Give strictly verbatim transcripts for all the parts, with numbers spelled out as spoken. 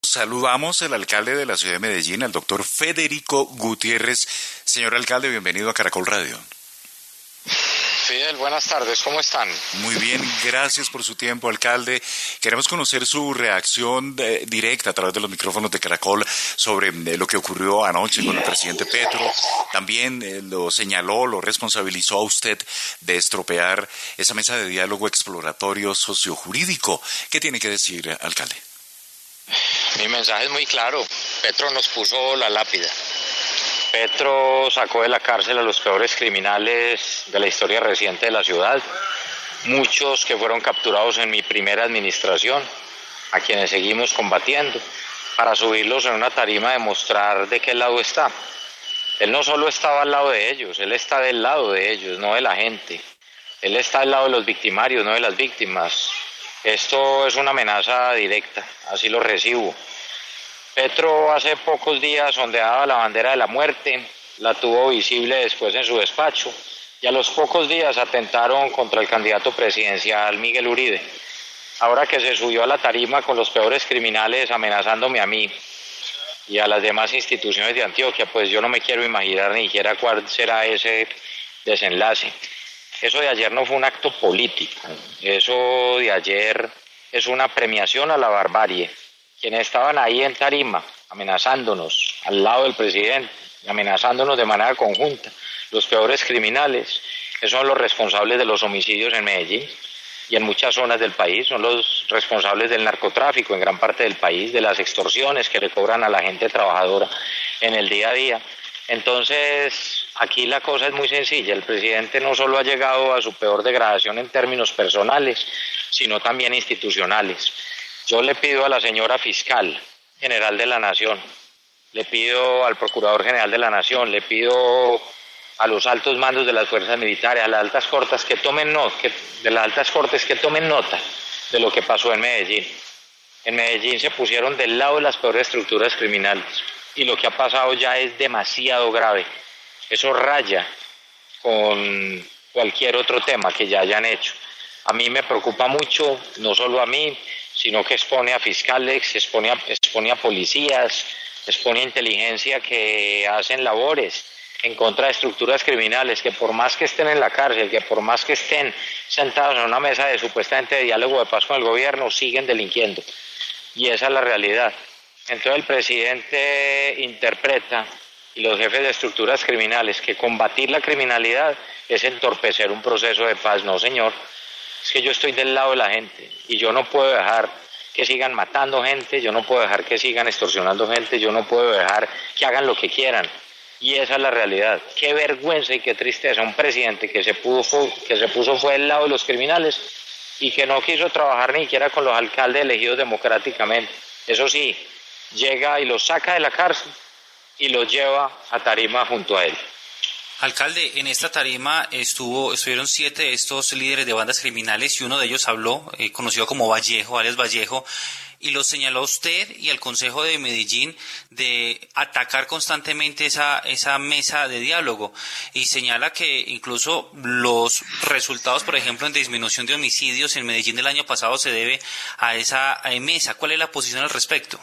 Saludamos al alcalde de la ciudad de Medellín, al doctor Federico Gutiérrez. Señor alcalde, bienvenido a Caracol Radio. Fidel, buenas tardes, ¿cómo están? Muy bien, gracias por su tiempo, alcalde. Queremos conocer su reacción eh, directa a través de los micrófonos de Caracol sobre eh, lo que ocurrió anoche con el presidente Petro. También eh, lo señaló, lo responsabilizó a usted de estropear esa mesa de diálogo exploratorio sociojurídico. ¿Qué tiene que decir, alcalde? Mi mensaje es muy claro. Petro nos puso la lápida. Petro sacó de la cárcel a los peores criminales de la historia reciente de la ciudad, muchos que fueron capturados en mi primera administración, a quienes seguimos combatiendo, para subirlos en una tarima a demostrar de qué lado está. Él no solo estaba al lado de ellos, él está del lado de ellos, no de la gente. Él está al lado de los victimarios, no de las víctimas. Esto es una amenaza directa, así lo recibo. Petro hace pocos días ondeaba la bandera de la muerte, la tuvo visible después en su despacho y a los pocos días atentaron contra el candidato presidencial Miguel Uribe. Ahora que se subió a la tarima con los peores criminales amenazándome a mí y a las demás instituciones de Antioquia, pues yo no me quiero imaginar ni siquiera cuál será ese desenlace. Eso de ayer no fue un acto político, eso de ayer es una premiación a la barbarie. Quienes estaban ahí en tarima, amenazándonos al lado del presidente, amenazándonos de manera conjunta, los peores criminales, que son los responsables de los homicidios en Medellín y en muchas zonas del país, son los responsables del narcotráfico en gran parte del país, de las extorsiones que le cobran a la gente trabajadora en el día a día. Entonces, aquí la cosa es muy sencilla. El presidente no solo ha llegado a su peor degradación en términos personales, sino también institucionales. Yo le pido a la señora fiscal general de la Nación, le pido al procurador general de la Nación, le pido a los altos mandos de las fuerzas militares, a las altas cortes que tomen nota, que, de las altas cortes que tomen nota de lo que pasó en Medellín. En Medellín se pusieron del lado de las peores estructuras criminales y lo que ha pasado ya es demasiado grave. Eso raya con cualquier otro tema que ya hayan hecho. A mí me preocupa mucho, no solo a mí, sino que expone a fiscales, expone a, expone a policías, expone a inteligencia que hacen labores en contra de estructuras criminales, que por más que estén en la cárcel, que por más que estén sentados en una mesa de supuestamente de diálogo de paz con el gobierno, siguen delinquiendo. Y esa es la realidad. Entonces el presidente interpreta, y los jefes de estructuras criminales, que combatir la criminalidad es entorpecer un proceso de paz. No, señor. Es que yo estoy del lado de la gente y yo no puedo dejar que sigan matando gente, yo no puedo dejar que sigan extorsionando gente, yo no puedo dejar que hagan lo que quieran. Y esa es la realidad. Qué vergüenza y qué tristeza un presidente que se puso, que se puso fue del lado de los criminales y que no quiso trabajar ni siquiera con los alcaldes elegidos democráticamente. Eso sí, llega y los saca de la cárcel y los lleva a tarima junto a él. Alcalde, en esta tarima estuvo, estuvieron siete de estos líderes de bandas criminales y uno de ellos habló, eh, conocido como Vallejo, alias Vallejo, y lo señaló a usted y al Consejo de Medellín de atacar constantemente esa, esa mesa de diálogo y señala que incluso los resultados, por ejemplo, en disminución de homicidios en Medellín del año pasado se debe a esa mesa. ¿Cuál es la posición al respecto?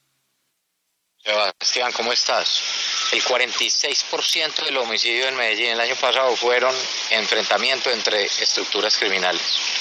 Sebastián, ¿cómo estás? El cuarenta y seis por ciento de los homicidios en Medellín el año pasado fueron enfrentamientos entre estructuras criminales.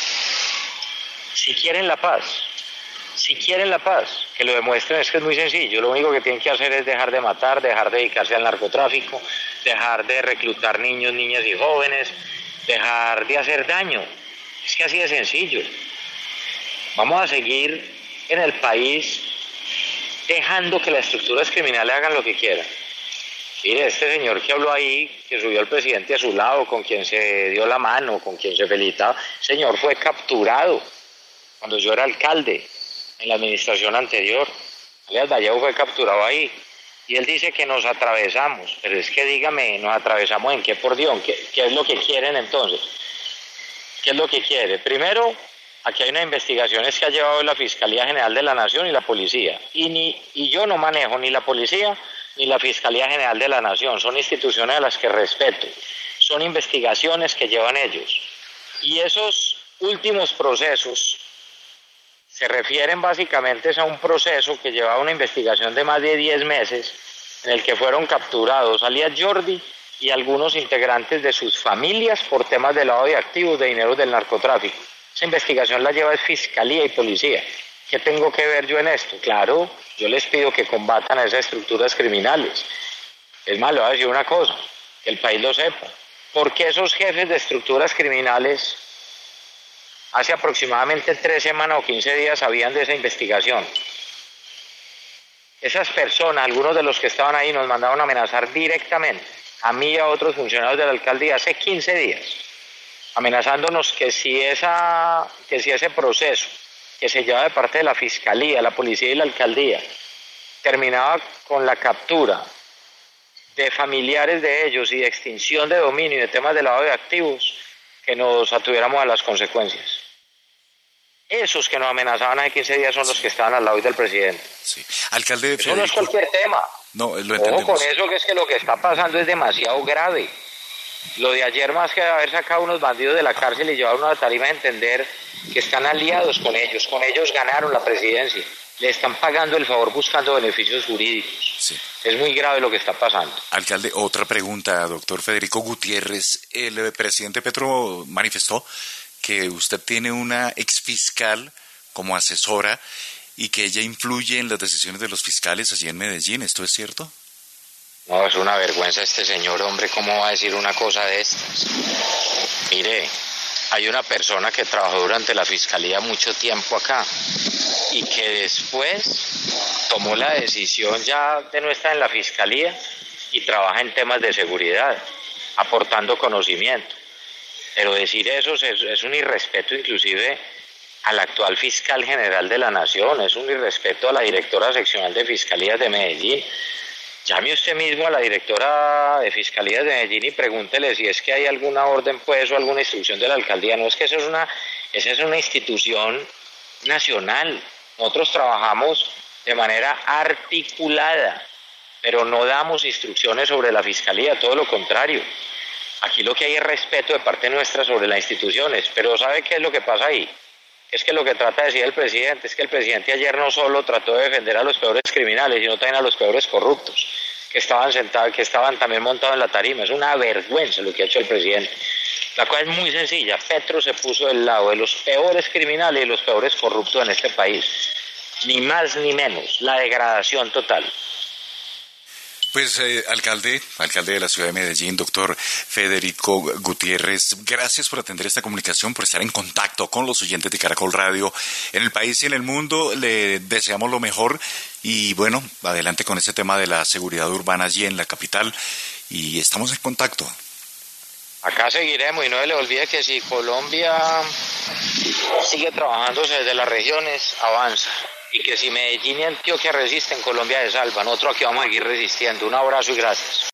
Si quieren la paz, si quieren la paz, que lo demuestren, es que es muy sencillo. Lo único que tienen que hacer es dejar de matar, dejar de dedicarse al narcotráfico, dejar de reclutar niños, niñas y jóvenes, dejar de hacer daño. Es que así de sencillo. Vamos a seguir en el país dejando que las estructuras criminales hagan lo que quieran. Mire, este señor que habló ahí, que subió al presidente a su lado, con quien se dio la mano, con quien se felicitaba, el señor fue capturado cuando yo era alcalde en la administración anterior. Alias Vallejo fue capturado ahí. Y él dice que nos atravesamos, pero es que dígame, ¿nos atravesamos en qué, por Dios? ¿Qué, qué es lo que quieren entonces? ¿Qué es lo que quiere? Primero, aquí hay unas investigaciones que ha llevado la Fiscalía General de la Nación y la Policía. Y, ni, y yo no manejo ni la Policía ni la Fiscalía General de la Nación. Son instituciones a las que respeto. Son investigaciones que llevan ellos. Y esos últimos procesos se refieren básicamente a un proceso que llevaba una investigación de más de diez meses, en el que fueron capturados alias Jordi y algunos integrantes de sus familias por temas de lavado de activos de dinero del narcotráfico. Esa investigación la lleva Fiscalía y Policía. ¿Qué tengo que ver yo en esto? Claro, yo les pido que combatan a esas estructuras criminales. Es más, le voy a decir una cosa, que el país lo sepa. ¿Por qué esos jefes de estructuras criminales hace aproximadamente tres semanas o quince días sabían de esa investigación? Esas personas, algunos de los que estaban ahí, nos mandaron a amenazar directamente a mí y a otros funcionarios de la alcaldía hace quince días, amenazándonos que si, esa, que si ese proceso que se lleva de parte de la Fiscalía, la Policía y la Alcaldía terminaba con la captura de familiares de ellos y de extinción de dominio y de temas de lavado de activos, que nos atuviéramos a las consecuencias. Esos que nos amenazaban hace quince días son los que estaban al lado del presidente. Sí. Alcalde Eso no es cualquier tema. No, lo entendemos. Ojo con eso, que es que lo que está pasando es demasiado grave. Lo de ayer, más que haber sacado unos bandidos de la cárcel y llevar una tarima, a entender que están aliados con ellos. Con ellos ganaron la presidencia. Le están pagando el favor buscando beneficios jurídicos. Sí. Es muy grave lo que está pasando. Alcalde, otra pregunta, doctor Federico Gutiérrez. El presidente Petro manifestó que usted tiene una exfiscal como asesora y que ella influye en las decisiones de los fiscales allí en Medellín. ¿Esto es cierto? No, es una vergüenza este señor, hombre, ¿cómo va a decir una cosa de estas? Mire, hay una persona que trabajó durante la fiscalía mucho tiempo acá y que después tomó la decisión ya de no estar en la fiscalía y trabaja en temas de seguridad, aportando conocimiento. Pero decir eso es, es un irrespeto inclusive al actual fiscal general de la Nación, es un irrespeto a la directora seccional de Fiscalías de Medellín. Llame usted mismo a la directora de Fiscalías de Medellín y pregúntele si es que hay alguna orden pues o alguna instrucción de la alcaldía. No, es que eso es una, esa es una institución nacional. Nosotros trabajamos de manera articulada, pero no damos instrucciones sobre la Fiscalía, todo lo contrario. Aquí lo que hay es respeto de parte nuestra sobre las instituciones, pero ¿sabe qué es lo que pasa ahí? Es que lo que trata de decir el presidente es que el presidente ayer no solo trató de defender a los peores criminales, sino también a los peores corruptos, que estaban sentados, que estaban también montados en la tarima. Es una vergüenza lo que ha hecho el presidente. La cosa es muy sencilla. Petro se puso del lado de los peores criminales y los peores corruptos en este país. Ni más ni menos. La degradación total. Pues, eh, alcalde, alcalde de la ciudad de Medellín, doctor Federico Gutiérrez, gracias por atender esta comunicación, por estar en contacto con los oyentes de Caracol Radio en el país y en el mundo. Le deseamos lo mejor y, bueno, adelante con este tema de la seguridad urbana allí en la capital y estamos en contacto. Acá seguiremos y no se le olvide que si Colombia sigue trabajándose desde las regiones, avanza. Y que si Medellín y Antioquia resisten, Colombia se salva. Nosotros aquí vamos a seguir resistiendo. Un abrazo y gracias.